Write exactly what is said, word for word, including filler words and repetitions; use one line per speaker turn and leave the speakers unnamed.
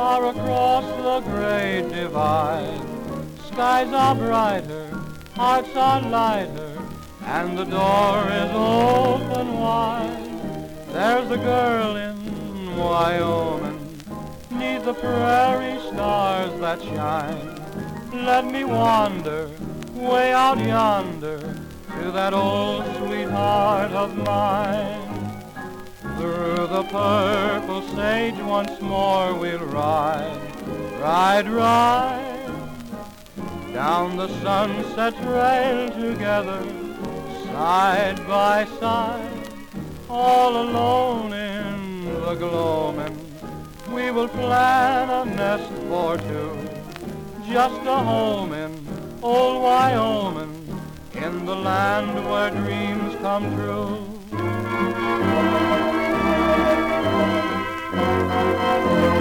far across the great divide. Skies are brighter, hearts are lighter, and the door is open wide. There's a girl in Wyoming, 'neath the prairie stars that shine. Let me wander way out yonder to that old sweetheart of mine. Through the purple sage once more we'll ride, ride, ride, down the sunset trail together, side by side, all alone in the gloaming. We will plan a nest for two, just a home in old Wyoming, in the land where dreams come true.